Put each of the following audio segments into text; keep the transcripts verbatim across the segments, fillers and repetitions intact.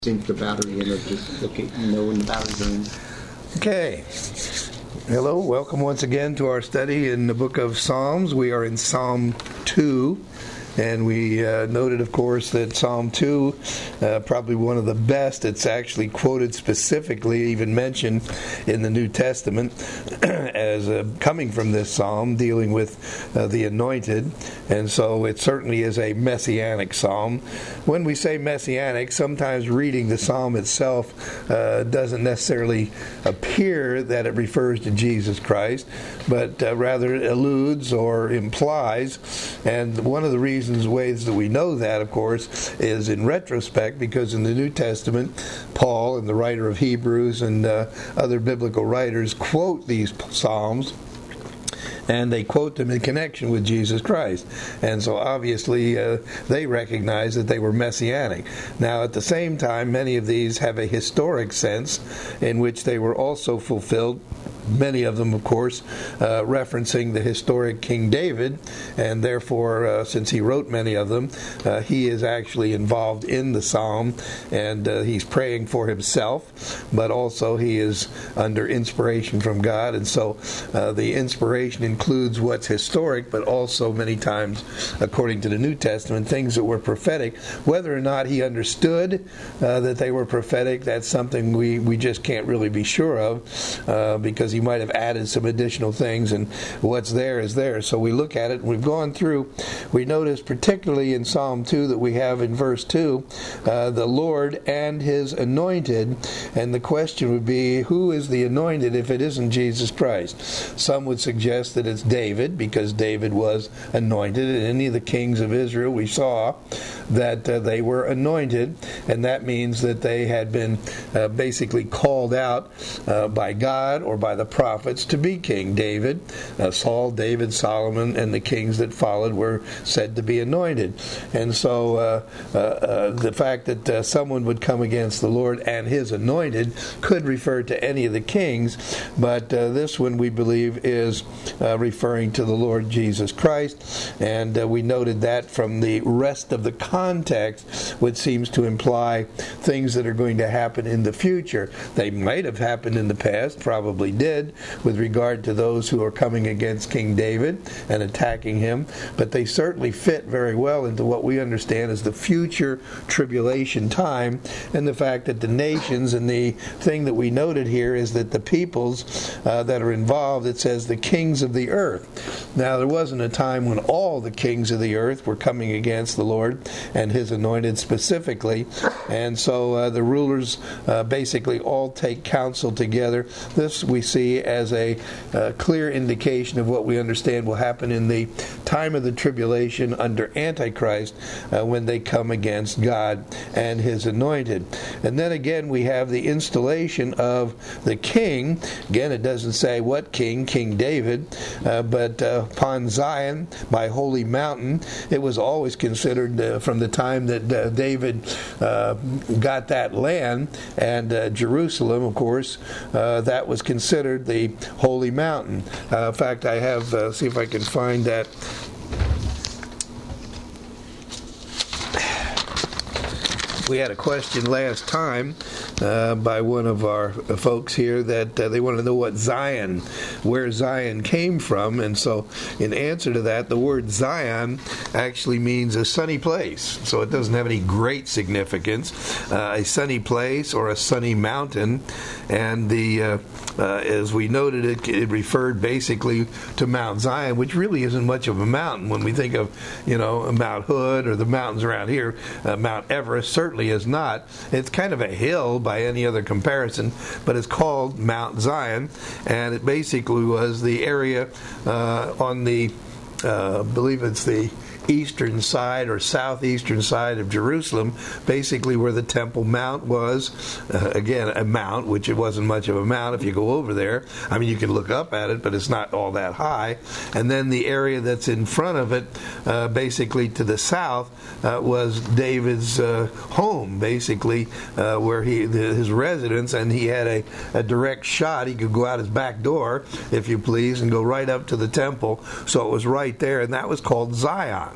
Sync the battery and just look at, you know, when the batteries are in. Okay. Hello, welcome once again to our study in the book of Psalms. We are in Psalm two. And we uh, noted, of course, that Psalm two, uh, probably one of the best. It's actually quoted specifically, even mentioned in the New Testament as uh, coming from this psalm, dealing with uh, the anointed. And so it certainly is a messianic psalm. When we say messianic, sometimes reading the psalm itself uh, doesn't necessarily appear that it refers to Jesus Christ, but uh, rather it alludes or implies. And one of the reasons ways that we know that, of course, is in retrospect, because in the New Testament, Paul and the writer of Hebrews and uh, other biblical writers quote these psalms, and they quote them in connection with Jesus Christ. And so obviously uh, they recognize that they were messianic. Now at the same time, many of these have a historic sense in which they were also fulfilled. Many of them, of course, uh, referencing the historic King David, and therefore, uh, since he wrote many of them, uh, he is actually involved in the psalm, and uh, he's praying for himself, but also he is under inspiration from God, and so uh, the inspiration includes what's historic, but also many times, according to the New Testament, things that were prophetic. Whether or not he understood uh, that they were prophetic, that's something we, we just can't really be sure of, uh, because he might have added some additional things, and what's there is there. So we look at it, and we've gone through. We notice particularly in Psalm two that we have in verse two, uh, the Lord and His anointed, and the question would be, who is the anointed if it isn't Jesus Christ? Some would suggest that it's David, because David was anointed, and any of the kings of Israel we saw that uh, they were anointed, and that means that they had been uh, basically called out uh, by God or by the prophets to be king. David, uh, Saul, David, Solomon, and the kings that followed were said to be anointed. And so uh, uh, uh, the fact that uh, someone would come against the Lord and His anointed could refer to any of the kings, but uh, this one we believe is uh, referring to the Lord Jesus Christ, and uh, we noted that from the rest of the context, which seems to imply things that are going to happen in the future. They might have happened in the past, probably did, with regard to those who are coming against King David and attacking him, but they certainly fit very well into what we understand as the future tribulation time, and the fact that the nations, and the thing that we noted here is that the peoples uh, that are involved, it says the kings of the earth. Now there wasn't a time when all the kings of the earth were coming against the Lord and His anointed specifically, and so uh, the rulers uh, basically all take counsel together. This we see as a uh, clear indication of what we understand will happen in the time of the tribulation under Antichrist, uh, when they come against God and His anointed. And then again we have the installation of the king. Again, it doesn't say what king, King David, uh, but uh, upon Zion, my holy mountain. It was always considered uh, from the time that uh, David uh, got that land, and uh, Jerusalem, of course, uh, that was considered the holy mountain. Uh, in fact, I have, uh, see if I can find that. We had a question last time uh, by one of our folks here that uh, they want to know what Zion, where Zion came from, and so in answer to that, the word Zion actually means a sunny place, so it doesn't have any great significance. Uh, a sunny place or a sunny mountain, and the uh, uh, as we noted, it, it referred basically to Mount Zion, which really isn't much of a mountain when we think of, you know, Mount Hood or the mountains around here. Uh, Mount Everest certainly is not. It's kind of a hill by any other comparison, but it's called Mount Zion, and it basically was the area uh, on the, uh, I believe it's the eastern side or southeastern side of Jerusalem, basically where the Temple Mount was. Uh, again, a mount, which it wasn't much of a mount if you go over there. I mean, you can look up at it, but it's not all that high. And then the area that's in front of it, uh, basically to the south, uh, was David's uh, home, basically, uh, where he the, his residence, and he had a, a direct shot. He could go out his back door, if you please, and go right up to the temple. So it was right there, and that was called Zion.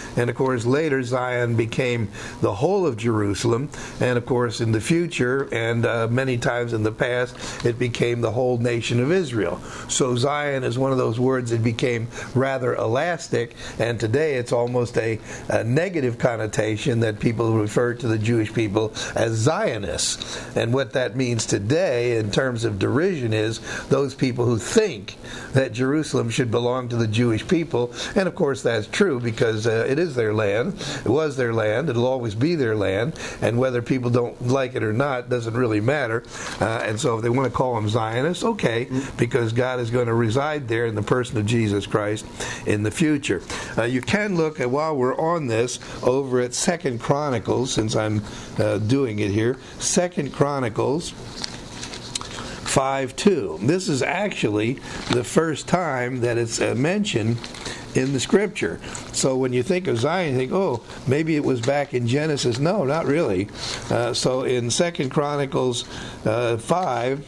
And of course, later Zion became the whole of Jerusalem. And of course, in the future, and uh, many times in the past, it became the whole nation of Israel. So Zion is one of those words that became rather elastic, and today it's almost a, a negative connotation that people refer to the Jewish people as Zionists. And what that means today in terms of derision is those people who think that Jerusalem should belong to the Jewish people. And of course that's true, because uh, it is their land. It was their land. It'll always be their land. And whether people don't like it or not doesn't really matter. Uh, and so if they want to call them Zionists, okay, because God is going to reside there in the person of Jesus Christ in the future. Uh, you can look at, while we're on this, over at Second Chronicles, since I'm uh, doing it here. Second Chronicles five two. This is actually the first time that it's uh, mentioned in the scripture. So when you think of Zion, you think, oh, maybe it was back in Genesis. No, not really. Uh, so in Second Chronicles uh, five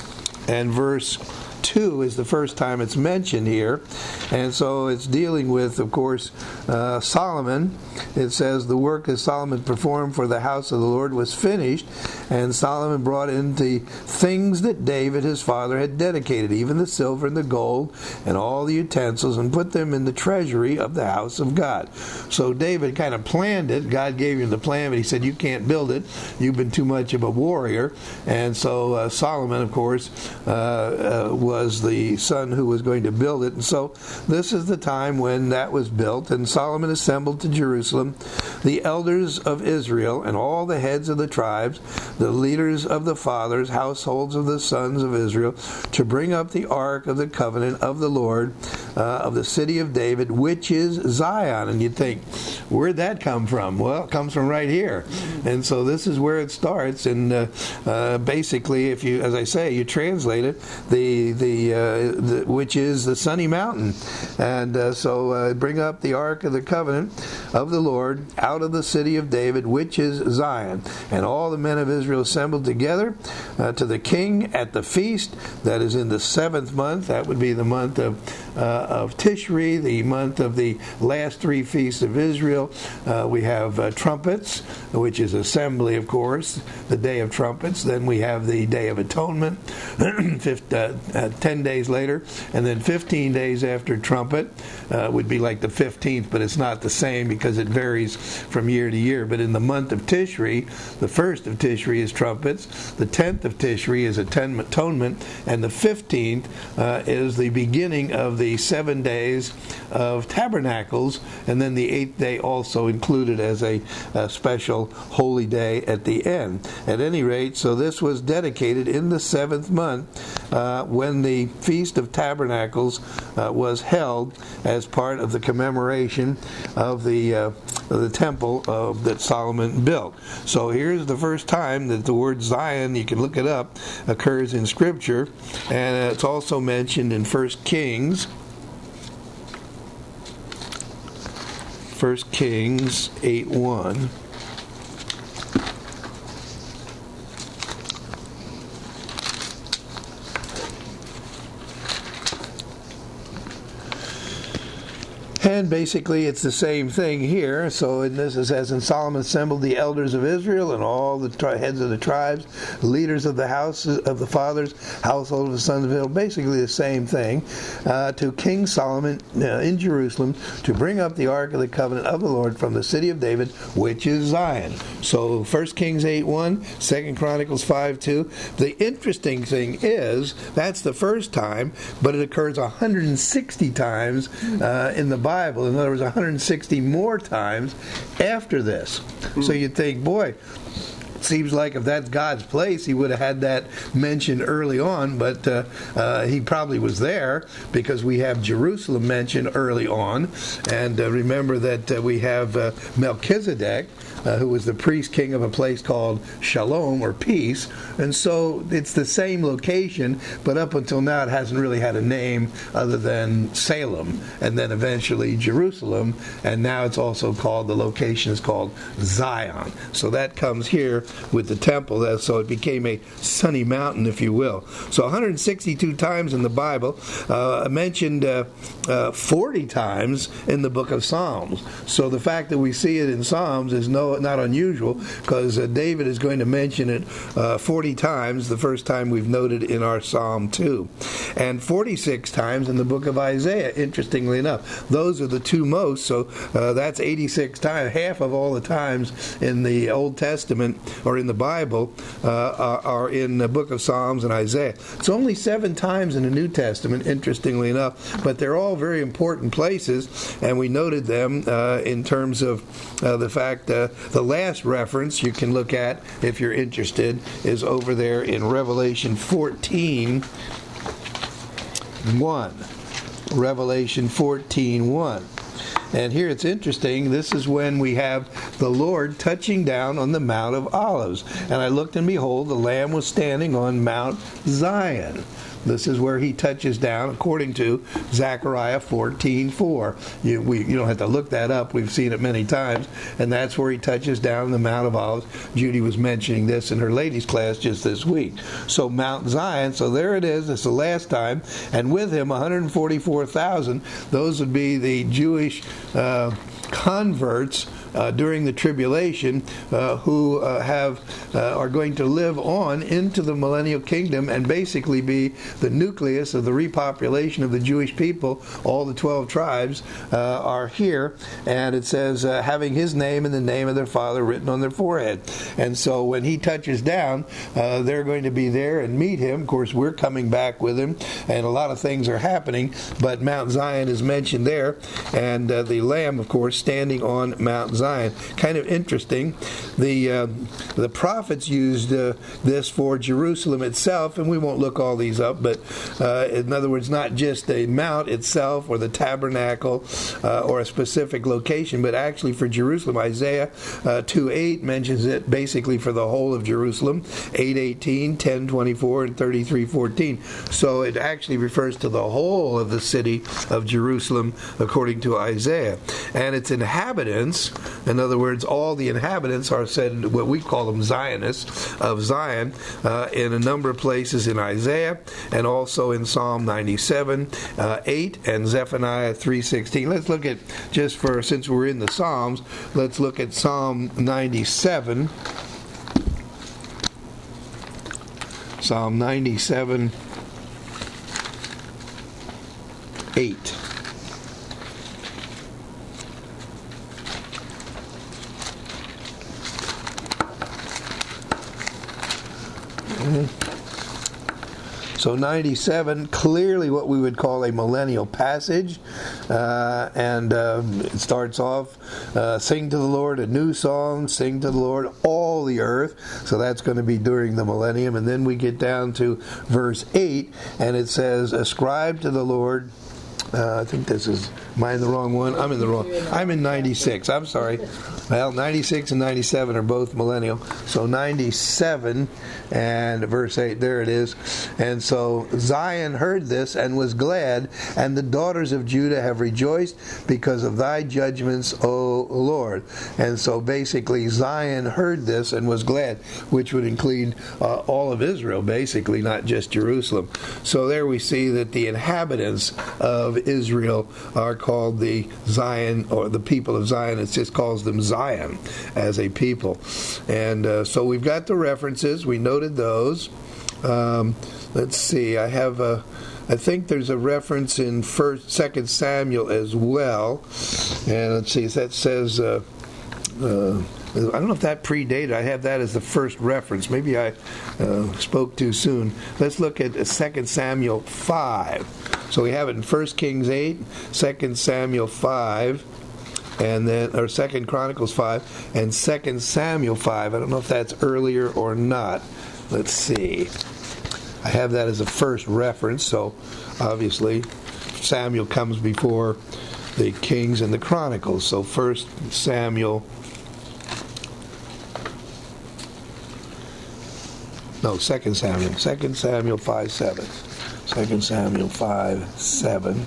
and verse two is the first time it's mentioned here. And so it's dealing with, of course, uh, Solomon. It says, the work that Solomon performed for the house of the Lord was finished, and Solomon brought in the things that David his father had dedicated, even the silver and the gold and all the utensils, and put them in the treasury of the house of God. So David kind of planned it. God gave him the plan, but he said, you can't build it. You've been too much of a warrior. And so uh, Solomon, of course, uh, uh, was the son who was going to build it. And so this is the time when that was built, and Solomon assembled to Jerusalem the elders of Israel and all the heads of the tribes, the leaders of the fathers, households of the sons of Israel, to bring up the ark of the covenant of the Lord uh, of the city of David, which is Zion. And you'd think, where'd that come from? Well, it comes from right here. And so this is where it starts. And uh, uh, basically, if you, as I say, you translate it, the the, uh, the which is the sunny mountain. And uh, so uh, bring up the ark of the covenant of the Lord out of the city of David, which is Zion. And all the men of Israel assembled together uh, to the king at the feast that is in the seventh month. That would be the month of uh, of Tishri, the month of the last three feasts of Israel. Uh, we have uh, trumpets, which is assembly, of course, the day of trumpets. Then we have the day of atonement, fifth, uh, uh, ten days later, and then fifteen days after trumpet uh, would be like the fifteenth, but it's not the same because it varies from year to year. But in the month of Tishri, the first of Tishri is trumpets, the tenth of Tishri is atonement, and the fifteenth uh, is the beginning of the seven days of tabernacles, and then the eighth day also included as a, a special holy day at the end. At any rate, so this was dedicated in the seventh month uh, when the Feast of Tabernacles uh, was held as part of the commemoration of the uh, of the temple uh, that Solomon built. So here's the first time that the word Zion, you can look it up, occurs in Scripture, and it's also mentioned in First Kings. First Kings eight one. And basically it's the same thing here. So in this it says, and Solomon assembled the elders of Israel and all the tri- heads of the tribes, leaders of the house of the fathers, household of the sons of Israel, basically the same thing, uh, to King Solomon uh, in Jerusalem to bring up the ark of the covenant of the Lord from the city of David, which is Zion. So First Kings eight one, Second Chronicles five two. The interesting thing is that's the first time, but it occurs one hundred sixty times uh, in the Bible. In other words, one hundred sixty more times after this. Mm-hmm. So you'd think, boy, it seems like if that's God's place, he would have had that mentioned early on, but uh, uh, he probably was there because we have Jerusalem mentioned early on. And uh, remember that uh, we have uh, Melchizedek, uh, who was the priest king of a place called Shalom, or peace. And so it's the same location, but up until now it hasn't really had a name other than Salem, and then eventually Jerusalem, and now it's also called, the location is called Zion. So that comes here with the temple, so it became a sunny mountain, if you will. So one hundred sixty-two times in the Bible, uh, mentioned uh, uh, forty times in the book of Psalms. So the fact that we see it in Psalms is no not unusual, because uh, David is going to mention it uh, forty times, the first time we've noted in our Psalm two. And forty-six times in the book of Isaiah, interestingly enough. Those are the two most, so uh, that's eighty-six times. Half of all the times in the Old Testament, or in the Bible, uh, are, are in the book of Psalms and Isaiah. It's only seven times in the New Testament, interestingly enough, but they're all very important places, and we noted them uh, in terms of uh, the fact uh, the last reference you can look at, if you're interested, is over there in Revelation fourteen one. Revelation fourteen one. And here it's interesting, this is when we have the Lord touching down on the Mount of Olives. And I looked, and behold, the Lamb was standing on Mount Zion. This is where he touches down, according to Zechariah fourteen four. You, we, you don't have to look that up. We've seen it many times. And that's where he touches down on the Mount of Olives. Judy was mentioning this in her ladies' class just this week. So Mount Zion, so there it is. It's the last time. And with him, one hundred forty-four thousand. Those would be the Jewish uh, converts Uh, during the tribulation, uh, who uh, have uh, are going to live on into the millennial kingdom and basically be the nucleus of the repopulation of the Jewish people. All the twelve tribes uh, are here, and it says uh, having his name and the name of their father written on their forehead. And so when he touches down, uh, they're going to be there and meet him. Of course, we're coming back with him, and a lot of things are happening, but Mount Zion is mentioned there, and uh, the Lamb, of course, standing on Mount Zion. Kind of interesting. The uh, the prophets used uh, this for Jerusalem itself, and we won't look all these up, but uh, in other words, not just the mount itself or the tabernacle uh, or a specific location, but actually for Jerusalem. Isaiah uh, two eight mentions it basically for the whole of Jerusalem, eight eighteen, ten twenty-four, and thirty-three fourteen. So it actually refers to the whole of the city of Jerusalem according to Isaiah. And its inhabitants, in other words, all the inhabitants are said, what we call them Zionists, of Zion, uh, in a number of places in Isaiah, and also in Psalm ninety-seven, uh, eight, and Zephaniah three sixteen. Let's look at, just for, since we're in the Psalms, let's look at Psalm ninety-seven. Psalm ninety-seven, eight. So ninety-seven, clearly what we would call a millennial passage, uh, and uh, it starts off, uh, sing to the Lord a new song, sing to the Lord all the earth. So that's going to be during the millennium. And then we get down to verse eight, and it says, ascribe to the Lord. Uh, I think this is, am I in the wrong one? I'm in the wrong. I'm in ninety-six. I'm sorry. Well, ninety-six and ninety-seven are both millennial. So ninety-seven and verse eight, there it is. And so Zion heard this and was glad, and the daughters of Judah have rejoiced because of thy judgments, O Lord. And so basically Zion heard this and was glad, which would include uh, all of Israel, basically, not just Jerusalem. So there we see that the inhabitants of Israel are called the Zion, or the people of Zion. It just calls them Zion as a people. And uh, so we've got the references. We noted those. Um, let's see. I have a. I think there's a reference in First, Second Samuel as well. And let's see. That says. Uh, uh, I don't know if that predated. I have that as the first reference. Maybe I uh, spoke too soon. Let's look at Second Samuel five. So we have it in First Kings eight, Second Samuel five, and then or Second Chronicles five, and Second Samuel five. I don't know if that's earlier or not. Let's see. I have that as a first reference. So obviously Samuel comes before the Kings and the Chronicles. So First Samuel no, Second Samuel. Second Samuel five seven. Second Samuel five seven.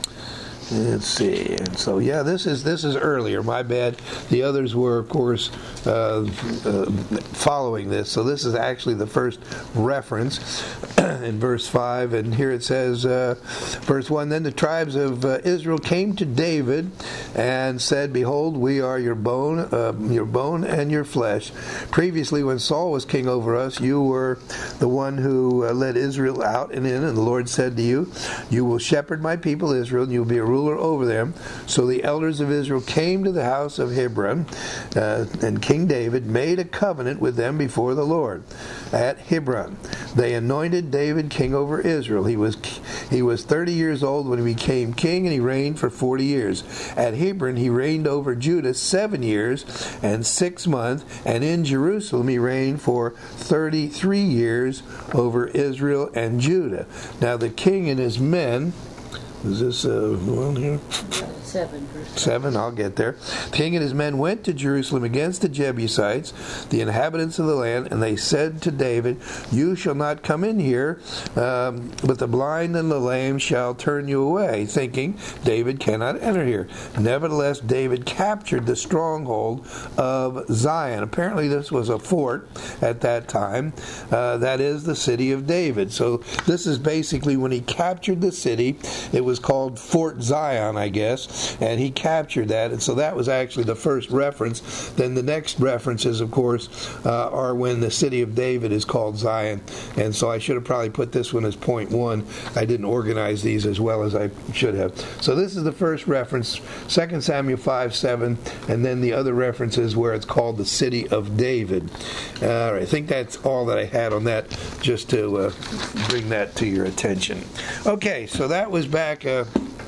Let's see. And so, yeah, this is this is earlier. My bad. The others were, of course, uh, uh, following this. So this is actually the first reference in verse five. And here it says, uh, verse one, Then the tribes of uh, Israel came to David and said, Behold, we are your bone, uh, your bone and your flesh. Previously, when Saul was king over us, you were the one who uh, led Israel out and in. And the Lord said to you, You will shepherd my people Israel, and you will be a ruler over them. So the elders of Israel came to the house of Hebron, uh, and King David made a covenant with them before the Lord at Hebron. They anointed David king over Israel. He was he was thirty years old when he became king, and he reigned for forty years. At Hebron he reigned over Judah seven years and six months, and in Jerusalem he reigned for thirty-three years over Israel and Judah. Now the king and his men, is this uh, one here? Seven. Seven, I'll get there. The king and his men went to Jerusalem against the Jebusites, the inhabitants of the land, and they said to David, You shall not come in here, um, but the blind and the lame shall turn you away, thinking, David cannot enter here. Nevertheless, David captured the stronghold of Zion. Apparently this was a fort at that time. Uh, that is the city of David. So this is basically when he captured the city. It was called Fort Zion, I guess. And he captured that, and so that was actually the first reference. Then the next references, of course, uh, are when the city of David is called Zion. And so I should have probably put this one as point one. I didn't organize these as well as I should have. So this is the first reference, Second Samuel five seven, and then the other references where it's called the city of David. All right, I think that's all that I had on that, just to uh, bring that to your attention. Okay, so that was back Uh,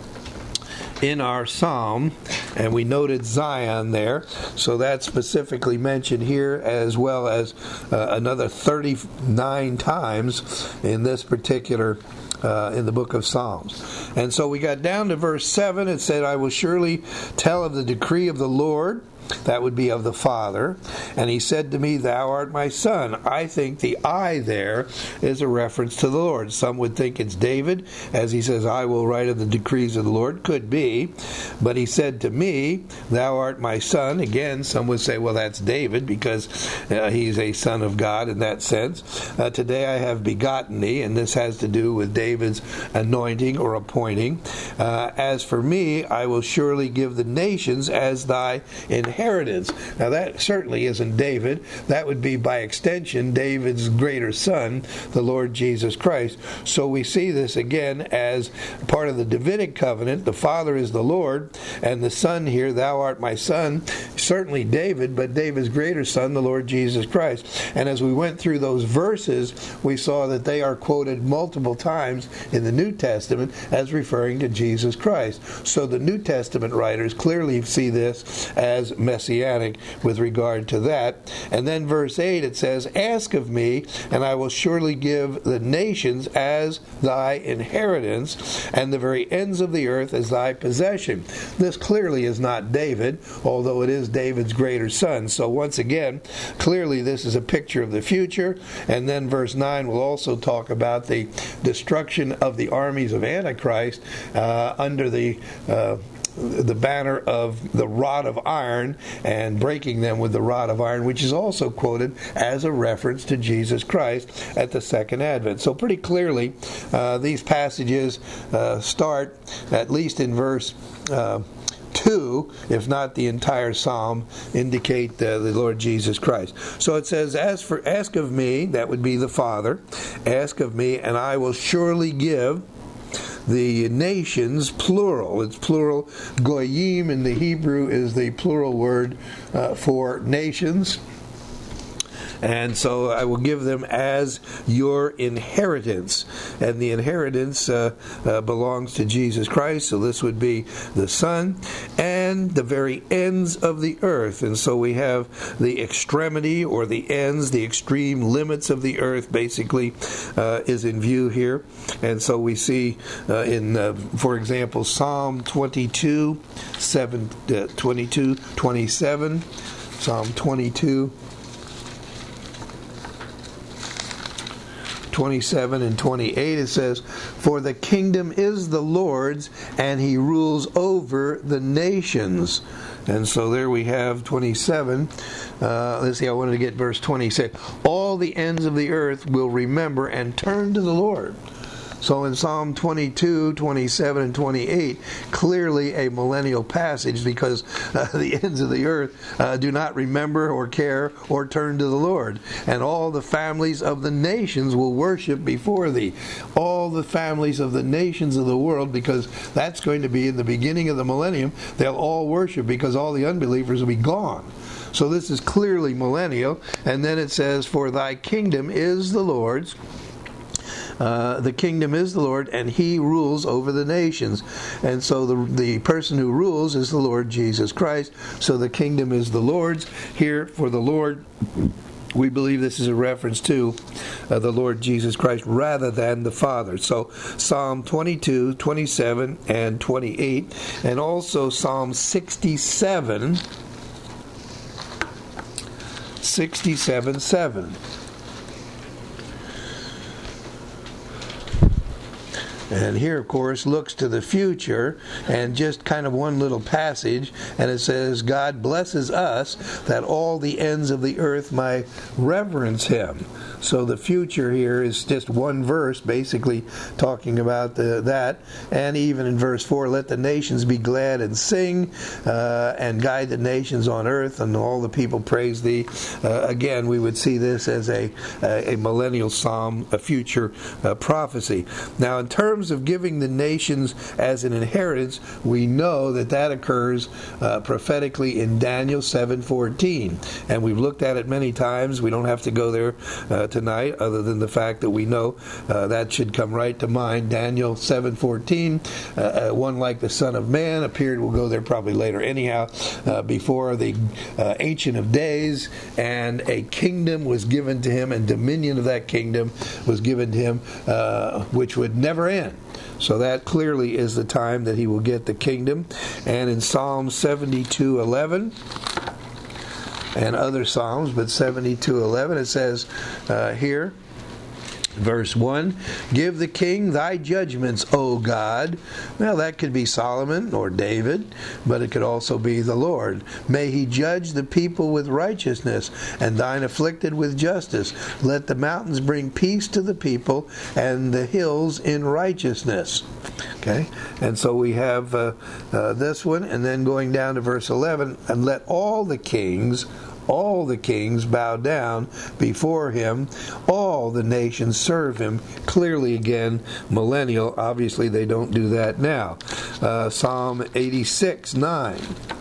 in our psalm, and we noted Zion there, so that's specifically mentioned here, as well as uh, another thirty-nine times in this particular uh, in the book of Psalms. And so we got down to verse seven. It said, I will surely tell of the decree of the Lord. That would be of the Father. And he said to me, Thou art my son. I think the I there is a reference to the Lord. Some would think it's David, as he says, I will write of the decrees of the Lord. Could be. But he said to me, Thou art my son. Again, some would say, well, that's David, because uh, he's a son of God in that sense. Uh, today I have begotten thee, and this has to do with David's anointing or appointing. Uh, as for me, I will surely give the nations as thy inheritance. Inheritance. Now that certainly isn't David. That would be by extension David's greater son, the Lord Jesus Christ. So we see this again as part of the Davidic covenant. The Father is the Lord, and the Son here, Thou art my son, certainly David, but David's greater son, the Lord Jesus Christ. And as we went through those verses, we saw that they are quoted multiple times in the New Testament as referring to Jesus Christ. So the New Testament writers clearly see this as messianic with regard to that. And then verse eight, it says, Ask of me, and I will surely give the nations as thy inheritance, and the very ends of the earth as thy possession. This clearly is not David, although it is David's greater son. So once again, clearly this is a picture of the future. And then verse nine will also talk about the destruction of the armies of Antichrist uh, under the uh, the banner of the rod of iron, and breaking them with the rod of iron, which is also quoted as a reference to Jesus Christ at the second advent. So pretty clearly uh, these passages uh, start, at least in verse uh, two, if not the entire psalm, indicate uh, the Lord Jesus Christ. So it says, As for ask of me, that would be the Father, ask of me, and I will surely give the nations, plural. It's plural. Goyim in the Hebrew is the plural word uh, for nations. And so I will give them as your inheritance. And the inheritance uh, uh, belongs to Jesus Christ. So this would be the Son and the very ends of the earth. And so we have the extremity or the ends, the extreme limits of the earth basically uh, is in view here. And so we see uh, in, uh, for example, Psalm twenty-two, seven, uh, twenty-two, twenty-seven, Psalm twenty-two. twenty-seven and twenty-eight, it says, "For the kingdom is the Lord's, and he rules over the nations." And so there we have twenty-seven. Uh, let's see, I wanted to get verse twenty-six. "All the ends of the earth will remember and turn to the Lord." So in Psalm twenty-two, twenty-seven, and twenty-eight, clearly a millennial passage, because uh, the ends of the earth uh, do not remember or care or turn to the Lord. And all the families of the nations will worship before thee. All the families of the nations of the world, because that's going to be in the beginning of the millennium, they'll all worship because all the unbelievers will be gone. So this is clearly millennial. And then it says, "For thy kingdom is the Lord's." Uh, the kingdom is the Lord, and he rules over the nations. And so the, the person who rules is the Lord Jesus Christ. So the kingdom is the Lord's. Here, for the Lord, we believe this is a reference to uh, the Lord Jesus Christ rather than the Father. So Psalm twenty-two, twenty-seven, and twenty-eight, and also Psalm sixty-seven, sixty-seven, seven. And here, of course, looks to the future, and just kind of one little passage, and it says, "God blesses us that all the ends of the earth might reverence him." So the future here is just one verse, basically talking about the, that. And even in verse four, "Let the nations be glad and sing, uh, and guide the nations on earth, and all the people praise thee." Uh, again, we would see this as a, a, a millennial psalm, a future uh, prophecy. Now, in terms of giving the nations as an inheritance, we know that that occurs uh, prophetically in Daniel seven fourteen, and we've looked at it many times. We don't have to go there uh, tonight, other than the fact that we know uh, that should come right to mind. Daniel seven fourteen, uh, uh, "One like the Son of Man appeared." We'll go there probably later anyhow. Uh, "before the uh, Ancient of Days, and a kingdom was given to him, and dominion of that kingdom was given to him, uh, which would never end." So that clearly is the time that he will get the kingdom. And in Psalm seventy-two eleven and other Psalms, but seventy-two eleven, it says uh, here, verse one, "Give the king thy judgments, O God." Well, that could be Solomon or David, but it could also be the Lord. "May he judge the people with righteousness, and thine afflicted with justice. Let the mountains bring peace to the people, and the hills in righteousness." Okay, and so we have uh, uh, this one, and then going down to verse eleven, "And let all the kings all the kings bow down before him, all the nations serve him." Clearly, again, millennial. Obviously, they don't do that now. Uh, Psalm eighty-six nine.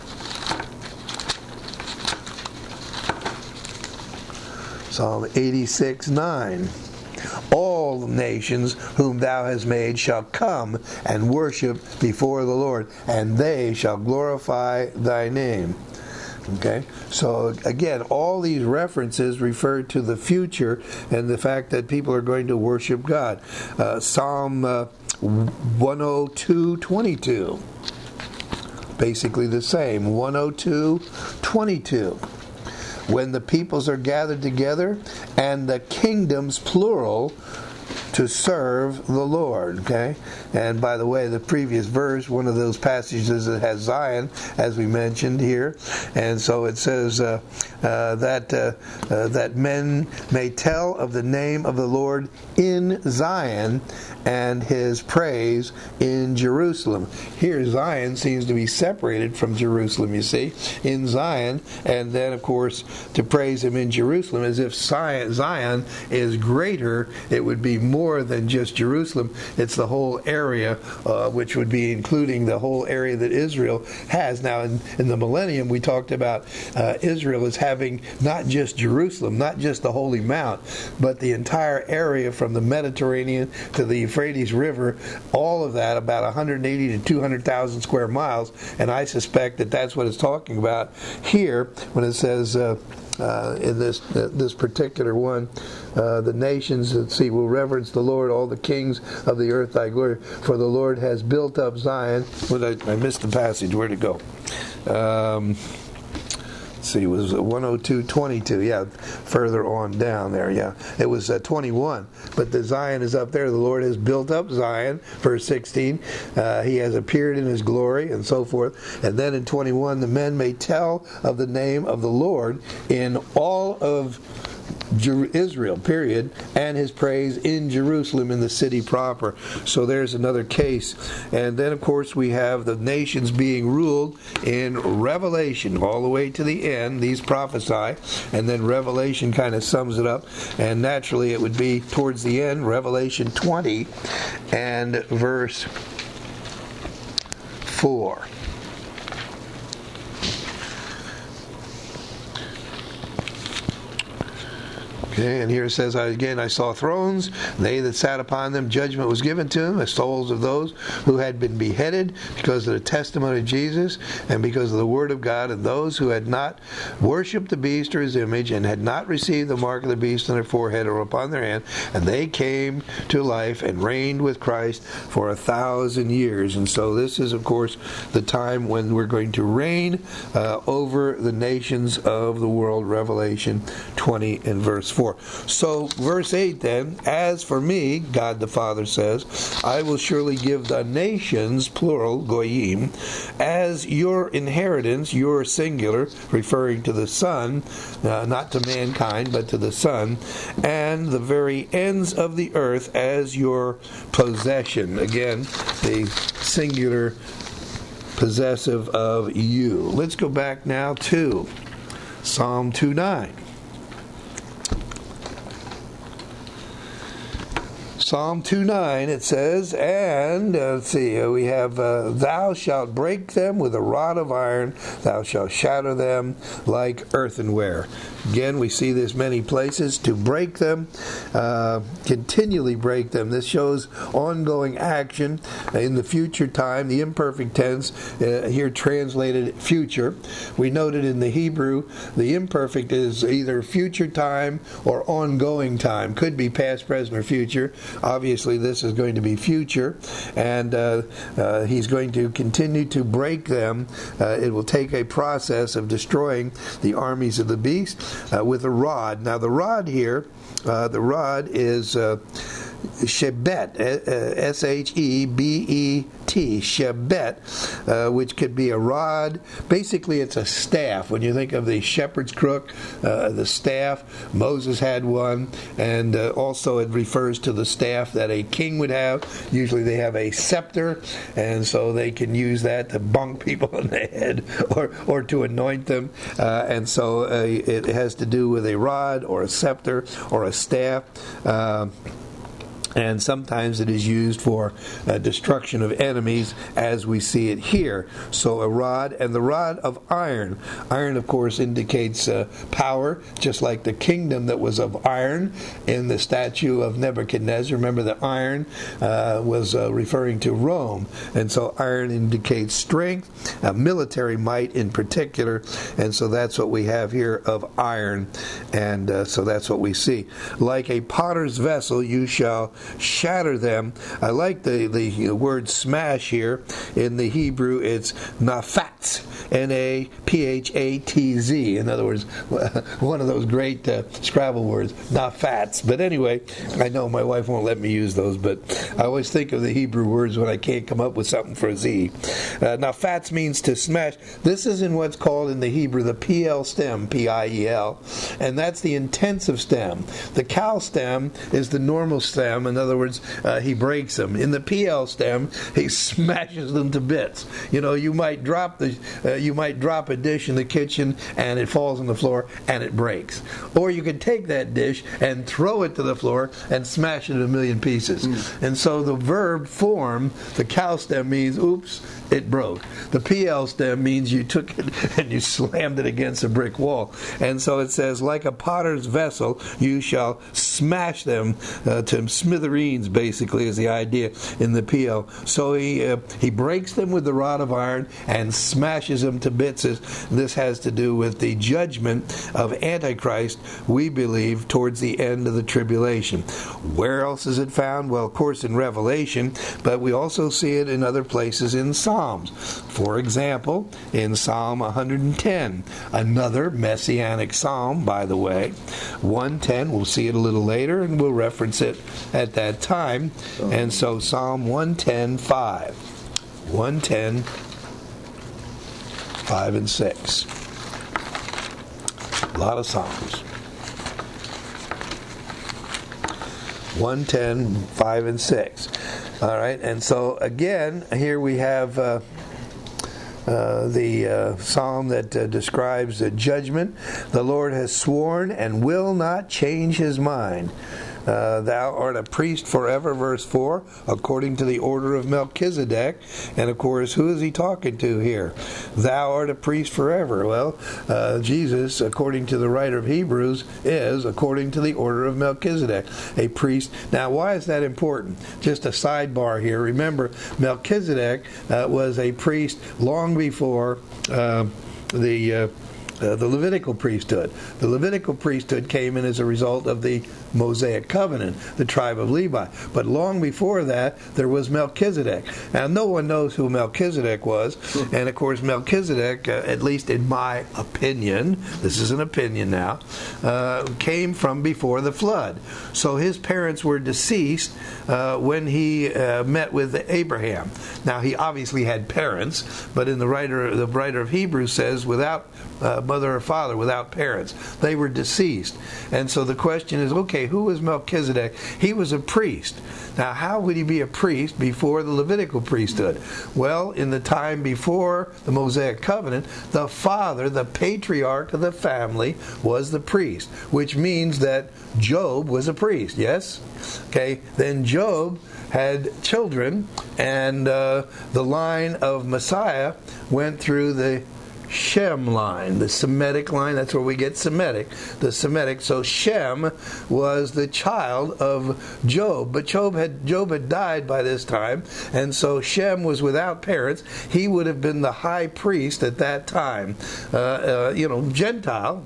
Psalm eighty-six nine. "All nations whom thou hast made shall come and worship before the Lord, and they shall glorify thy name." Okay, so again, all these references refer to the future and the fact that people are going to worship God. Uh, Psalm uh, one oh two twenty-two, basically the same. one oh two twenty-two. "When the peoples are gathered together, and the kingdoms, plural, to serve the Lord." Okay, and by the way, the previous verse, one of those passages that has Zion, as we mentioned here, and so it says uh, uh, that uh, uh, that men may tell of the name of the Lord in Zion, and his praise in Jerusalem. Here, Zion seems to be separated from Jerusalem, you see, in Zion, and then, of course, to praise him in Jerusalem, as if Zion is greater, it would be more than just Jerusalem. It's the whole area, uh, which would be including the whole area that Israel has. Now, in, in the millennium, we talked about uh, Israel as having not just Jerusalem, not just the Holy Mount, but the entire area from the Mediterranean to the Euphrates River, all of that, about one hundred eighty to two hundred thousand square miles, and I suspect that that's what it's talking about here when it says uh, uh, in this uh, this particular one, uh, the nations, let's see, will reverence the Lord, all the kings of the earth thy glory, for the Lord has built up Zion. Well, I, I missed the passage. Where'd it go? Um, let's see, it was one oh two twenty-two, yeah, further on down there, yeah. It was uh, twenty-one, but the Zion is up there. The Lord has built up Zion, verse sixteen. Uh, he has appeared in his glory, and so forth. And then in twenty-one, the men may tell of the name of the Lord in all of Israel, period, and his praise in Jerusalem, in the city proper. So there's another case. And then, of course, we have the nations being ruled in Revelation all the way to the end. These prophesy, and then Revelation kind of sums it up. And naturally, it would be towards the end, Revelation twenty and verse four. Okay, and here it says, again, I saw thrones, they that sat upon them, judgment was given to them, the souls of those who had been beheaded because of the testimony of Jesus and because of the word of God, and those who had not worshipped the beast or his image and had not received the mark of the beast on their forehead or upon their hand, and they came to life and reigned with Christ for a thousand years. And so this is, of course, the time when we're going to reign uh, over the nations of the world, Revelation twenty and verse four. So, verse eight then, as for me, God the Father says, I will surely give the nations, plural, goyim, as your inheritance, your singular, referring to the Son, uh, not to mankind, but to the Son, and the very ends of the earth as your possession. Again, the singular possessive of you. Let's go back now to Psalm two nine. Psalm two nine, it says, and, uh, let's see, uh, we have, uh, thou shalt break them with a rod of iron, thou shalt shatter them like earthenware. Again, we see this many places, to break them, uh, continually break them. This shows ongoing action in the future time, the imperfect tense, uh, here translated future. We noted in the Hebrew, the imperfect is either future time or ongoing time. Could be past, present, or future. Obviously, this is going to be future, and uh, uh, he's going to continue to break them. Uh, it will take a process of destroying the armies of the beast uh, with a rod. Now, the rod here, uh, the rod is uh, Shebet, S H E B E T, Shebet, uh, which could be a rod. Basically, it's a staff. When you think of the shepherd's crook, uh, the staff, Moses had one, and uh, also it refers to the staff that a king would have. Usually they have a scepter, and so they can use that to bonk people on the head or, or to anoint them. Uh, and so uh, it has to do with a rod or a scepter or a staff. Uh, And sometimes it is used for uh, destruction of enemies, as we see it here. So a rod, and the rod of iron. Iron, of course, indicates uh, power, just like the kingdom that was of iron in the statue of Nebuchadnezzar. Remember, the iron uh, was uh, referring to Rome. And so iron indicates strength, uh, military might in particular. And so that's what we have here of iron. And uh, so that's what we see. Like a potter's vessel, you shall shatter them. I like the, the word smash here. In the Hebrew, it's naphatz, N A P H A T Z. In other words, one of those great uh, Scrabble words, naphatz. But anyway, I know my wife won't let me use those, but I always think of the Hebrew words when I can't come up with something for a Z. Uh, naphatz means to smash. This is in what's called in the Hebrew the P L stem, P I E L, and that's the intensive stem. The Kal stem is the normal stem. In other words, uh, he breaks them. In the P L stem, he smashes them to bits. You know, you might drop the, uh, you might drop a dish in the kitchen and it falls on the floor and it breaks. Or you could take that dish and throw it to the floor and smash it in a million pieces. Mm. And so the verb form, the Kal stem means, oops, it broke. The P L stem means you took it and you slammed it against a brick wall. And so it says, like a potter's vessel, you shall smash them uh, to smithereens, basically, is the idea in the P L. So he uh, he breaks them with the rod of iron and smashes smashes them to bits. This has to do with the judgment of Antichrist, we believe, towards the end of the tribulation. Where else is it found? Well, of course, in Revelation, but we also see it in other places in Psalms. For example, in Psalm one hundred ten, another messianic psalm, by the way. one ten, we'll see it a little later, and we'll reference it at that time. And so Psalm one ten, five. one ten, five and six. A lot of Psalms. one ten, five and six. All right, and so again, here we have uh, uh, the uh, psalm that uh, describes the judgment. The Lord has sworn and will not change his mind. Uh, thou art a priest forever, verse four, according to the order of Melchizedek. And of course, who is he talking to here? Thou art a priest forever. Well, uh, Jesus, according to the writer of Hebrews, is according to the order of Melchizedek, a priest. Now, why is that important? Just a sidebar here. Remember, Melchizedek uh, was a priest long before uh, the uh, Uh, the Levitical priesthood. The Levitical priesthood came in as a result of the Mosaic covenant, the tribe of Levi. But long before that, there was Melchizedek. Now, no one knows who Melchizedek was. And, of course, Melchizedek, uh, at least in my opinion, this is an opinion now, uh, came from before the flood. So his parents were deceased uh, when he uh, met with Abraham. Now, he obviously had parents, but in the writer, the writer of Hebrews says, without uh, mother or father, without parents. They were deceased. And so the question is, okay, who was Melchizedek? He was a priest. Now, how would he be a priest before the Levitical priesthood? Well, in the time before the Mosaic covenant, the father, the patriarch of the family, was the priest, which means that Job was a priest, yes? Okay, then Job had children, and uh, the line of Messiah went through the Shem line, the Semitic line. That's where we get Semitic, the Semitic. So Shem was the child of Job, but Job had Job had died by this time, and so Shem was without parents. He would have been the high priest at that time. Uh, uh, you know, Gentile.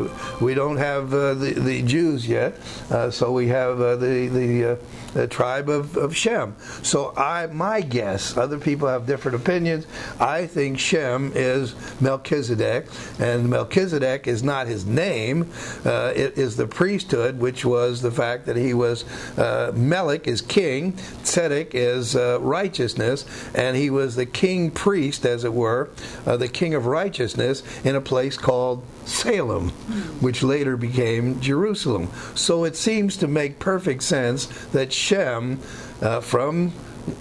We don't have uh, the the Jews yet, uh, so we have uh, the the. Uh, the tribe of, of Shem. So I, my guess, other people have different opinions, I think Shem is Melchizedek, and Melchizedek is not his name, uh, it is the priesthood, which was the fact that he was, uh, Melech is king, Tzedek is uh, righteousness, and he was the king priest, as it were, uh, the king of righteousness in a place called Salem, which later became Jerusalem. So it seems to make perfect sense that Shem, uh, from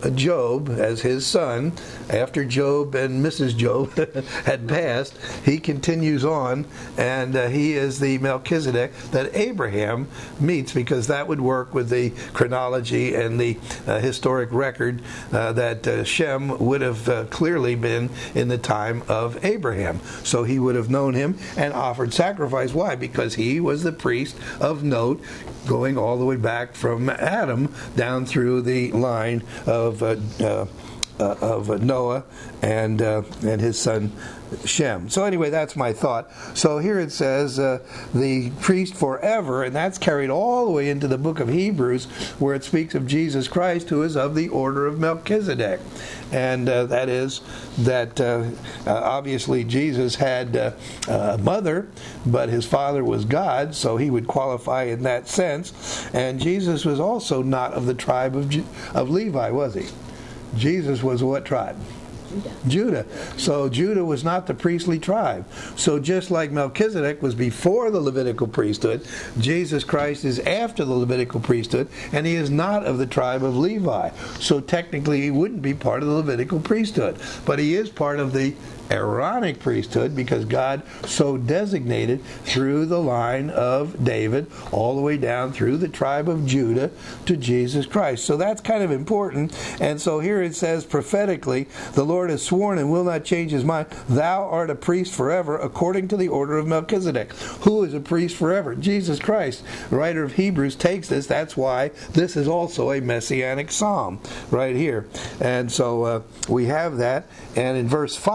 Job as his son, after Job and Missus Job had passed, he continues on, and uh, he is the Melchizedek that Abraham meets, because that would work with the chronology and the uh, historic record uh, that uh, Shem would have uh, clearly been in the time of Abraham. So he would have known him and offered sacrifice. Why? Because he was the priest of note, going all the way back from Adam down through the line of uh, uh, uh, of Noah and uh, and his son Shem. So anyway, that's my thought. So here it says uh, the priest forever, and that's carried all the way into the book of Hebrews, where it speaks of Jesus Christ, who is of the order of Melchizedek. And uh, that is that uh, uh, obviously Jesus had uh, a mother, but his father was God, so he would qualify in that sense. And Jesus was also not of the tribe of, Ju- of Levi, was he? Jesus was what tribe? Judah. Judah. So Judah was not the priestly tribe. So just like Melchizedek was before the Levitical priesthood, Jesus Christ is after the Levitical priesthood, and he is not of the tribe of Levi. So technically he wouldn't be part of the Levitical priesthood. But he is part of the Aaronic priesthood, because God so designated through the line of David all the way down through the tribe of Judah to Jesus Christ. So that's kind of important. And so here it says prophetically, the Lord has sworn and will not change his mind. Thou art a priest forever, according to the order of Melchizedek. Who is a priest forever? Jesus Christ. The writer of Hebrews takes this. That's why this is also a messianic psalm right here. And so uh, we have that. And in verse five, which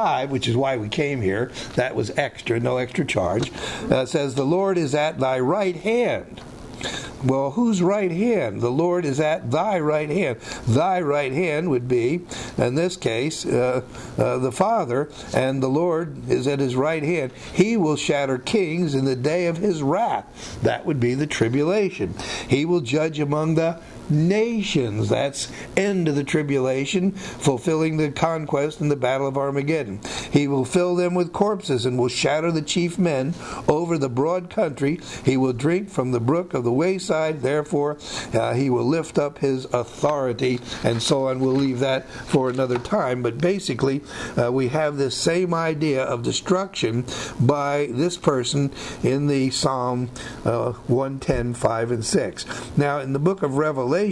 which is why we came here. That was extra, no extra charge. Uh, says, the Lord is at thy right hand. Well, whose right hand? The Lord is at thy right hand. Thy right hand would be, in this case, uh, uh, the Father, and the Lord is at his right hand. He will shatter kings in the day of his wrath. That would be the tribulation. He will judge among the nations. That's end of the tribulation, fulfilling the conquest in the battle of Armageddon. He will fill them with corpses and will shatter the chief men over the broad country. He will drink from the brook of the wayside. Therefore, uh, he will lift up his authority, and so on. We'll leave that for another time. But basically, uh, we have this same idea of destruction by this person in the Psalm uh, one ten, five, and six. Now, in the book of Revelation,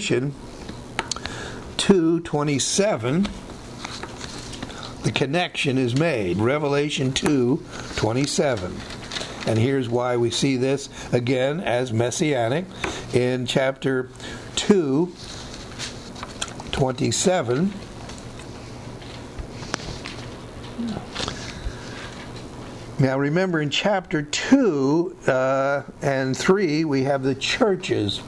two twenty-seven, the connection is made. Revelation two twenty-seven. And here's why we see this again as messianic. In chapter two twenty-seven, now remember in chapter two uh, and three we have the churches,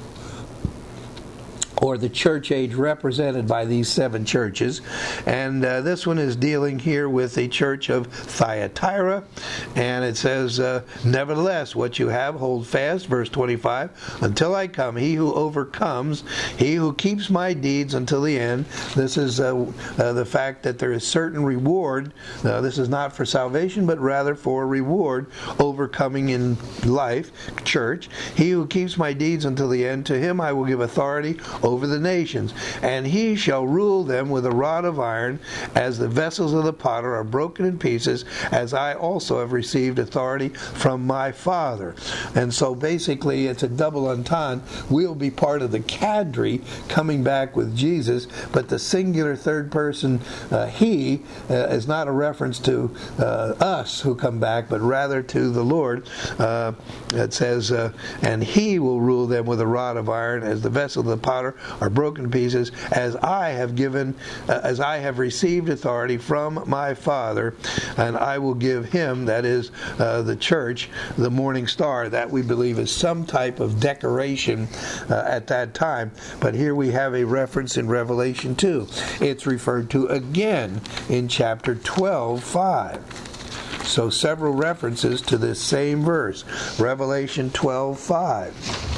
or the church age represented by these seven churches. And uh, this one is dealing here with the church of Thyatira. And it says, uh, nevertheless, what you have, hold fast, verse twenty-five, until I come. He who overcomes, he who keeps my deeds until the end. This is uh, uh, the fact that there is certain reward. Uh, this is not for salvation, but rather for reward, overcoming in life, church. He who keeps my deeds until the end, to him I will give authority over the nations, and he shall rule them with a rod of iron, as the vessels of the potter are broken in pieces, as I also have received authority from my Father. And so basically it's a double entendre. We'll be part of the cadre coming back with Jesus, but the singular third person, uh, he, uh, is not a reference to uh, us who come back, but rather to the Lord. Uh, it says, uh, and he will rule them with a rod of iron, as the vessel of the potter are broken pieces, as I have given, uh, as I have received authority from my Father, and I will give him, that is uh, the church, the morning star. That we believe is some type of decoration uh, at that time. But here we have a reference in Revelation two. It's referred to again in chapter twelve, five. So several references to this same verse, Revelation twelve, five.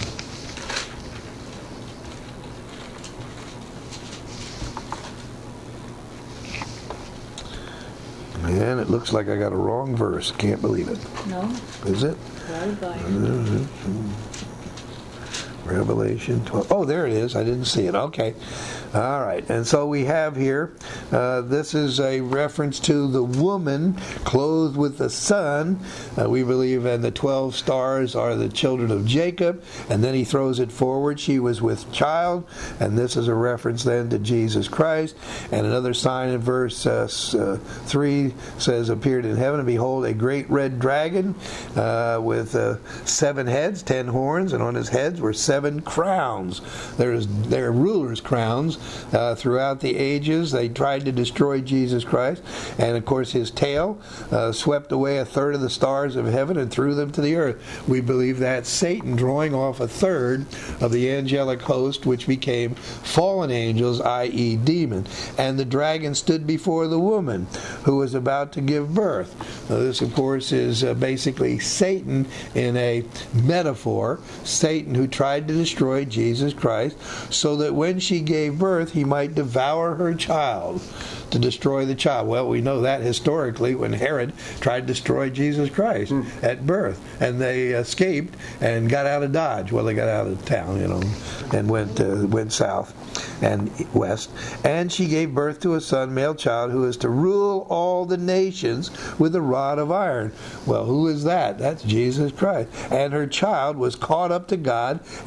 Man, it looks like I got a wrong verse. Can't believe it. No. Is it? Mm-hmm. Revelation twelve. Oh, there it is. I didn't see it. Okay. All right. And so we have here, uh, this is a reference to the woman clothed with the sun. Uh, we believe, and the twelve stars are the children of Jacob. And then he throws it forward. She was with child. And this is a reference then to Jesus Christ. And another sign in verse uh, uh, three says, appeared in heaven, and behold, a great red dragon uh, with uh, seven heads, ten horns, and on his heads were seven crowns. There's They're rulers' crowns. Uh, throughout the ages, they tried to destroy Jesus Christ, and of course his tail uh, swept away a third of the stars of heaven and threw them to the earth. We believe that's Satan drawing off a third of the angelic host, which became fallen angels, that is demon. And the dragon stood before the woman who was about to give birth. Now, this of course is uh, basically Satan in a metaphor, Satan who tried to destroy Jesus Christ, so that when she gave birth he might devour her child, to destroy the child. Well, we know that historically when Herod tried to destroy Jesus Christ mm. at birth, and they escaped and got out of Dodge. Well, they got out of town, you know, and went uh, went south and west. And she gave birth to a son, male child, who is to rule all the nations with a rod of iron. Well, who is that? That's Jesus Christ. And her child was caught up to God and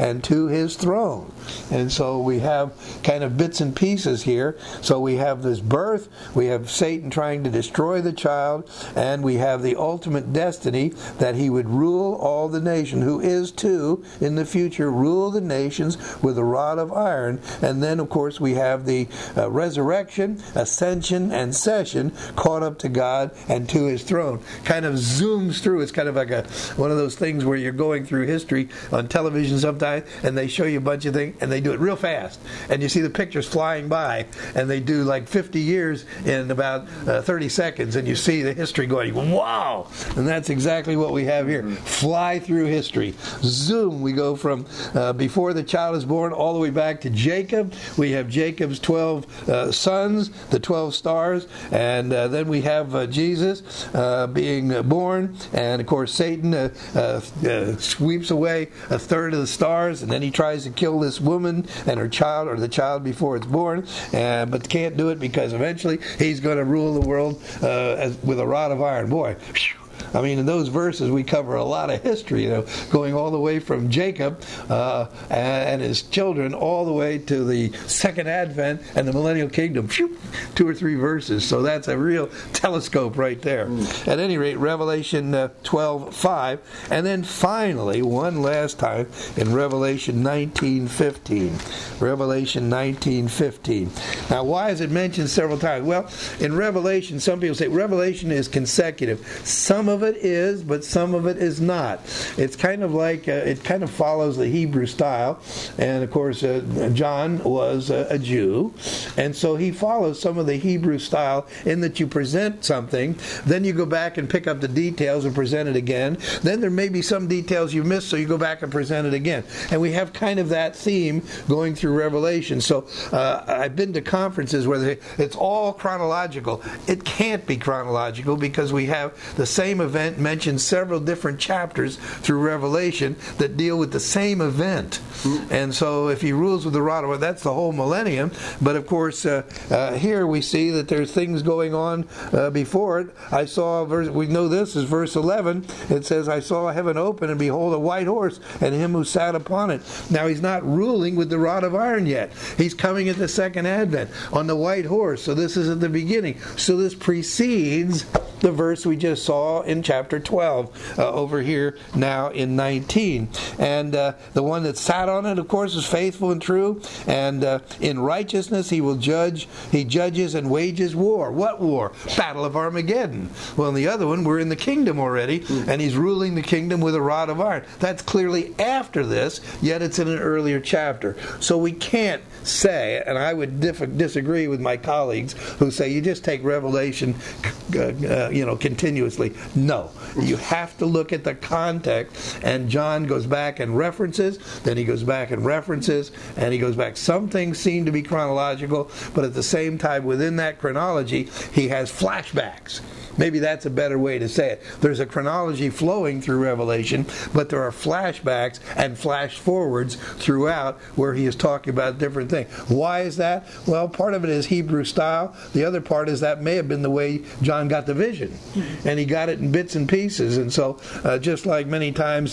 and to his throne. And so we have kind of bits and pieces here. So we have this birth, we have Satan trying to destroy the child, and we have the ultimate destiny that he would rule all the nation, who is to, in the future, rule the nations with a rod of iron. And then, of course, we have the uh, resurrection, ascension, and session, caught up to God and to his throne. Kind of zooms through. It's kind of like a one of those things where you're going through history on television sometimes, and they show you a bunch of things, and they do it real fast. And you see the pictures flying by, and they do like fifty years in about uh, thirty seconds, and you see the history going, wow! And that's exactly what we have here. Fly through history. Zoom, we go from uh, before the child is born all the way back to Jacob. We have Jacob's twelve uh, sons, the twelve stars, and uh, then we have uh, Jesus uh, being uh, born, and of course Satan uh, uh, uh, sweeps away a third of the stars, and then he tries to kill this woman and her child, or the child before it's born, uh, but can't do it because eventually he's going to rule the world uh, as, with a rod of iron. Boy, whew. I mean, in those verses we cover a lot of history, you know, going all the way from Jacob uh, and his children all the way to the second advent and the millennial kingdom. Phew, two or three verses. So that's a real telescope right there. Mm. At any rate, Revelation uh, twelve five. And then finally, one last time, in Revelation nineteen fifteen. Revelation nineteen fifteen. Now, why is it mentioned several times? Well, in Revelation, some people say Revelation is consecutive. Some of it is, but some of it is not. It's kind of like, uh, it kind of follows the Hebrew style. And of course, uh, John was uh, a Jew. And so he follows some of the Hebrew style in that you present something, then you go back and pick up the details and present it again. Then there may be some details you missed, so you go back and present it again. And we have kind of that theme going through Revelation. So uh, I've been to conferences where they, it's all chronological. It can't be chronological because we have the same event mentioned several different chapters through Revelation that deal with the same event. And so if he rules with the rod of iron, that's the whole millennium. But of course, uh, uh, here we see that there's things going on uh, before it. I saw, verse, we know this is verse eleven. It says, I saw heaven open, and behold, a white horse, and him who sat upon it. Now he's not ruling with the rod of iron yet. He's coming at the second advent on the white horse. So this is at the beginning. So this precedes the verse we just saw in chapter twelve uh, over here now in nineteen. And uh, the one that sat on it, of course, is faithful and true, and uh, in righteousness he will judge. He judges and wages war. What war? Battle of Armageddon. Well, in the other one, we're in the kingdom already, mm. and he's ruling the kingdom with a rod of iron. That's clearly after this, yet it's in an earlier chapter. So we can't say, and I would dif- disagree with my colleagues who say you just take Revelation uh, uh, you know, continuously. No. You have to look at the context, and John goes back and references, then he goes back and references, and he goes back. Some things seem to be chronological, but at the same time, within that chronology, he has flashbacks. Maybe that's a better way to say it. There's a chronology flowing through Revelation, but there are flashbacks and flash forwards throughout where he is talking about different things. Why is that? Well, part of it is Hebrew style. The other part is that may have been the way John got the vision. And he got it in bits and pieces. And so, uh, just like many times,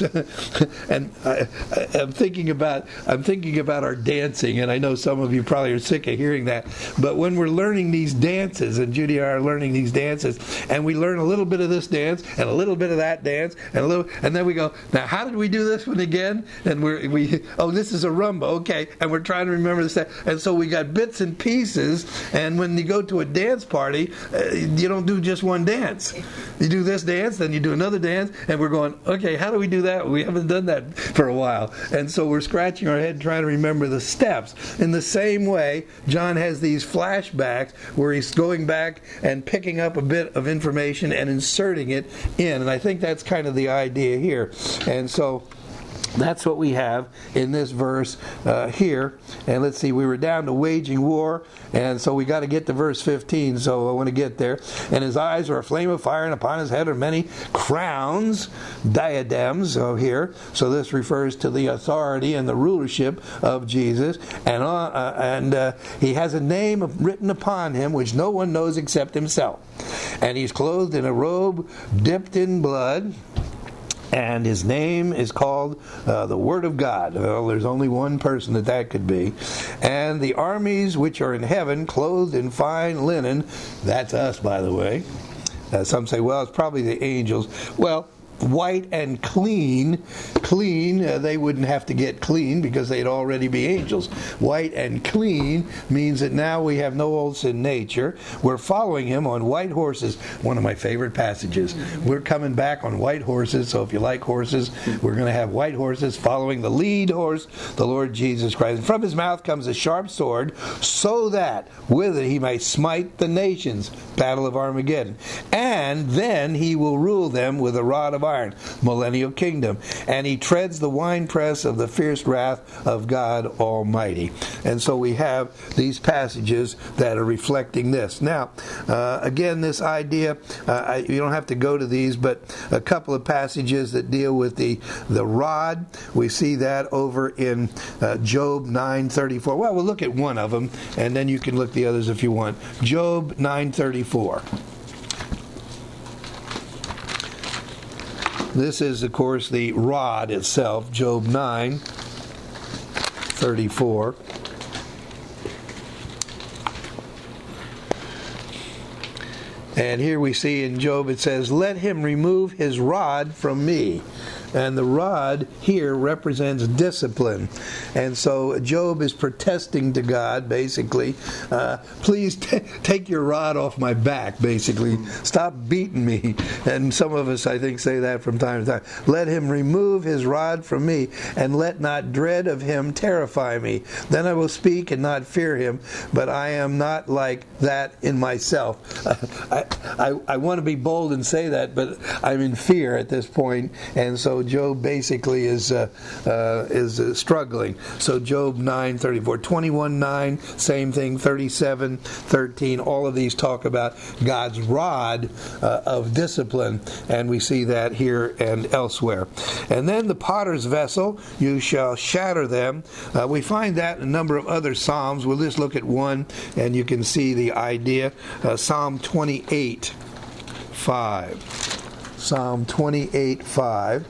and I, I'm thinking about I'm thinking about our dancing, and I know some of you probably are sick of hearing that, but when we're learning these dances, and Judy and I are learning these dances, and we learn a little bit of this dance and a little bit of that dance and a little, and then we go, now how did we do this one again? And we're we oh this is a rumba, okay, and we're trying to remember this, and so we got bits and pieces. And when you go to a dance party, uh, you don't do just one dance. You do this dance, then you do another dance, and we're going, okay, how do we do that? We haven't done that for a while, and so we're scratching our head trying to remember the steps. In the same way, John has these flashbacks where he's going back and picking up a bit of information information and inserting it in. And I think that's kind of the idea here. And so that's what we have in this verse uh, here. And let's see, we were down to waging war, and so we got to get to verse fifteen, so I want to get there. And his eyes are a flame of fire, and upon his head are many crowns, diadems, so here. So this refers to the authority and the rulership of Jesus. And, uh, uh, and uh, he has a name written upon him which no one knows except himself. And he's clothed in a robe dipped in blood. And his name is called uh, the Word of God. Well, there's only one person that that could be. And the armies which are in heaven, clothed in fine linen, that's us, by the way. Uh, some say, well, it's probably the angels. Well, white and clean, clean, uh, they wouldn't have to get clean because they'd already be angels. White and clean means that now we have no old sin nature. We're following him on white horses. One of my favorite passages. We're coming back on white horses, so if you like horses, we're going to have white horses following the lead horse, the Lord Jesus Christ. And from his mouth comes a sharp sword, so that with it he might smite the nations. Battle of Armageddon. And then he will rule them with a rod of iron, millennial kingdom, and he treads the winepress of the fierce wrath of God Almighty. And so we have these passages that are reflecting this. Now, uh, again, this idea, uh, I, you don't have to go to these, but a couple of passages that deal with the the rod. We see that over in uh, Job nine thirty-four. Well, we'll look at one of them, and then you can look at the others if you want. Job nine thirty-four. This is, of course, the rod itself, Job nine thirty-four. And here we see in Job it says, "Let him remove his rod from me." And the rod here represents discipline. And so Job is protesting to God, basically, uh, please t- take your rod off my back, basically. Stop beating me. And some of us, I think, say that from time to time. Let him remove his rod from me, and let not dread of him terrify me. Then I will speak and not fear him, but I am not like that in myself. I, I, I want to be bold and say that, but I'm in fear at this point. And so Job basically is uh, uh, is uh, struggling. So Job nine thirty-four, twenty-one nine, same thing, thirty-seven thirteen, all of these talk about God's rod uh, of discipline, and we see that here and elsewhere. And then the potter's vessel, you shall shatter them. Uh, we find that in a number of other Psalms. We'll just look at one, and you can see the idea. Uh, Psalm twenty-eight five. Psalm twenty-eight five.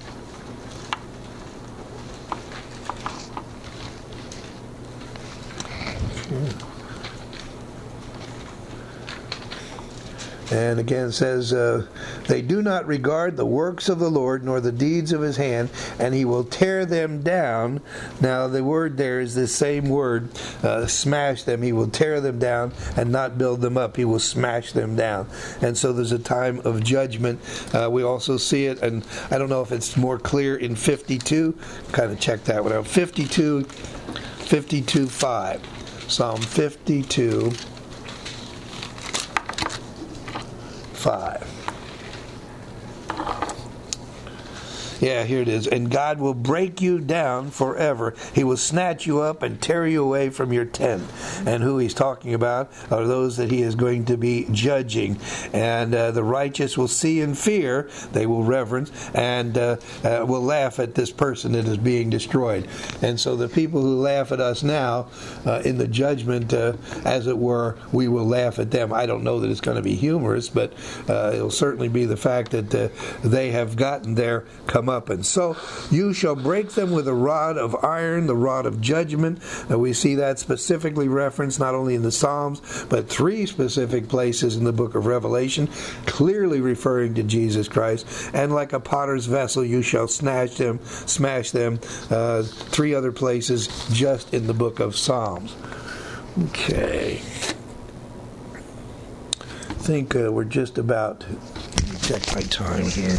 And again it says, uh, they do not regard the works of the Lord, nor the deeds of his hand, and he will tear them down. Now the word there is the same word, uh, smash them. He will tear them down and not build them up. He will smash them down. And so there's a time of judgment. Uh, we also see it, and I don't know if it's more clear in fifty-two. Kind of check that one out. fifty-two, fifty-two five. Psalm fifty-two five. Yeah, here it is. And God will break you down forever. He will snatch you up and tear you away from your tent. And who he's talking about are those that he is going to be judging. And uh, the righteous will see and fear. They will reverence and uh, uh, will laugh at this person that is being destroyed. And so the people who laugh at us now uh, in the judgment, uh, as it were, we will laugh at them. I don't know that it's going to be humorous, but uh, it'll certainly be the fact that uh, they have gotten their come up. And so you shall break them with a rod of iron, the rod of judgment. And we see that specifically referenced not only in the Psalms, but three specific places in the book of Revelation, clearly referring to Jesus Christ. And like a potter's vessel, you shall snatch them, smash them. Uh, three other places just in the book of Psalms. Okay. I think uh, we're just about to check my time here.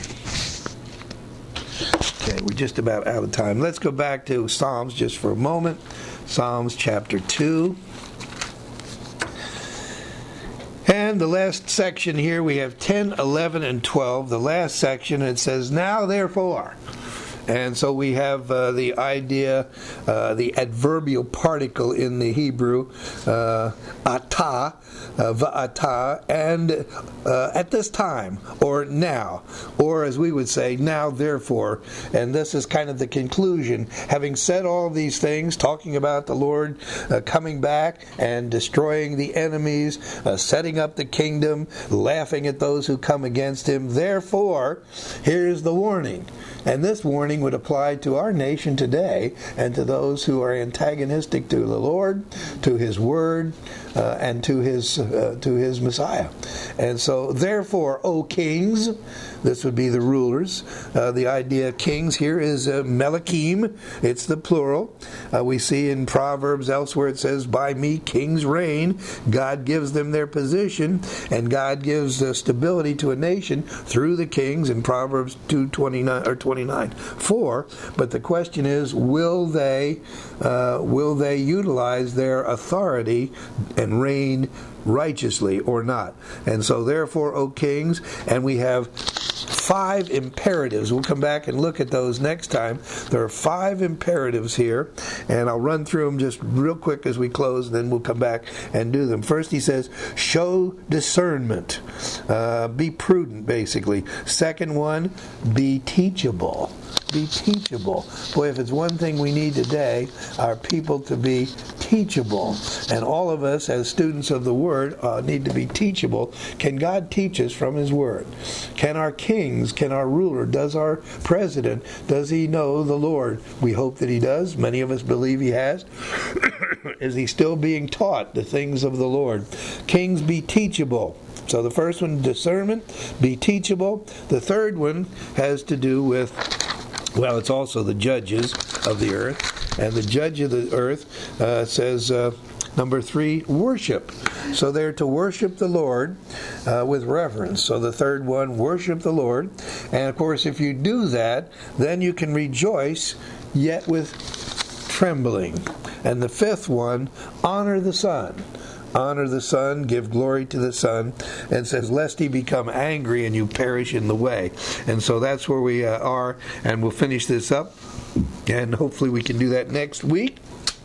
Okay, we're just about out of time. Let's go back to Psalms just for a moment. Psalms chapter two. And the last section here, we have ten, eleven, and twelve. The last section, it says, "Now therefore." And so we have uh, the idea, uh, the adverbial particle in the Hebrew, uh, atah, uh, va'atah, and uh, at this time, or now, or as we would say, now therefore. And this is kind of the conclusion. Having said all these things, talking about the Lord uh, coming back and destroying the enemies, uh, setting up the kingdom, laughing at those who come against him. Therefore, here's the warning. And this warning would apply to our nation today and to those who are antagonistic to the Lord, to his word, uh, and to his uh, to his Messiah. And so, therefore, O kings, this would be the rulers. Uh, the idea of kings here is uh, Melachim. It's the plural. Uh, we see in Proverbs elsewhere it says, by me kings reign. God gives them their position, and God gives uh, stability to a nation through the kings in Proverbs two twenty-nine or twenty-nine four. But the question is, will they uh, will they utilize their authority and reign righteously or not? And so therefore, O kings, and we have five imperatives. We'll come back and look at those next time. There are five imperatives here, and I'll run through them just real quick as we close, and then we'll come back and do them. First, he says, show discernment. Uh, be prudent, basically. Second one, be teachable. Be teachable. Boy, if it's one thing we need today, our people to be teachable. And all of us as students of the Word uh, need to be teachable. Can God teach us from His Word? Can our kings, can our ruler, does our president, does he know the Lord? We hope that he does. Many of us believe he has. Is he still being taught the things of the Lord? Kings, be teachable. So the first one, discernment, be teachable. The third one has to do with, well, it's also the judges of the earth. And the judge of the earth uh, says, uh, number three, worship. So they're to worship the Lord uh, with reverence. So the third one, worship the Lord. And of course, if you do that, then you can rejoice, yet with trembling. And the fifth one, honor the Son. Honor the Son, give glory to the Son, and says, lest he become angry and you perish in the way. And so that's where we uh, are, and we'll finish this up, and hopefully we can do that next week.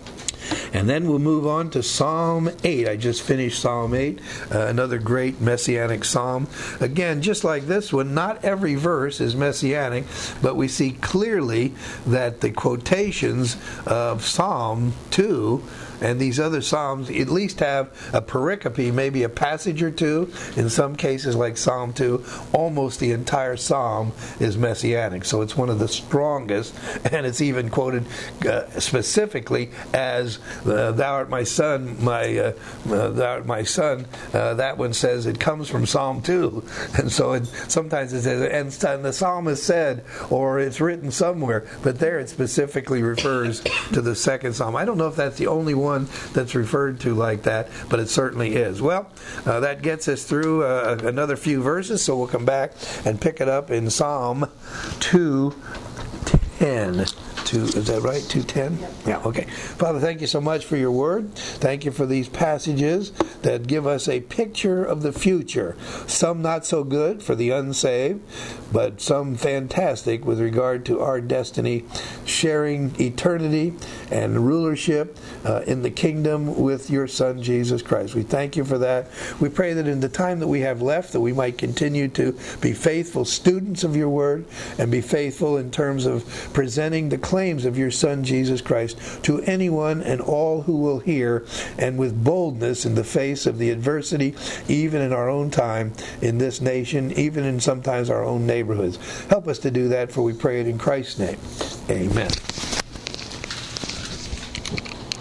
And then we'll move on to Psalm eight. I just finished Psalm eight, uh, another great messianic psalm. Again, just like this one, not every verse is messianic, but we see clearly that the quotations of Psalm two and these other psalms at least have a pericope, maybe a passage or two. In some cases, like Psalm two, almost the entire psalm is messianic. So it's one of the strongest, and it's even quoted uh, specifically as uh, "Thou art my son, my uh, uh, Thou art my son." Uh, that one says it comes from Psalm two, and so it, sometimes it says, and, and the psalmist said, or it's written somewhere, but there it specifically refers to the second psalm. I don't know if that's the only one that's referred to like that, but it certainly is. Well, uh, that gets us through uh, another few verses, so we'll come back and pick it up in Psalm two ten. Two, is that right? two ten? Yeah, okay. Father, thank you so much for your word. Thank you for these passages that give us a picture of the future. Some not so good for the unsaved, but some fantastic with regard to our destiny, sharing eternity and rulership uh, in the kingdom with your Son, Jesus Christ. We thank you for that. We pray that in the time that we have left, that we might continue to be faithful students of your word and be faithful in terms of presenting the claims of your Son, Jesus Christ, to anyone and all who will hear, and with boldness in the face of the adversity, even in our own time, in this nation, even in sometimes our own neighborhoods. Help us to do that, for we pray it in Christ's name. Amen.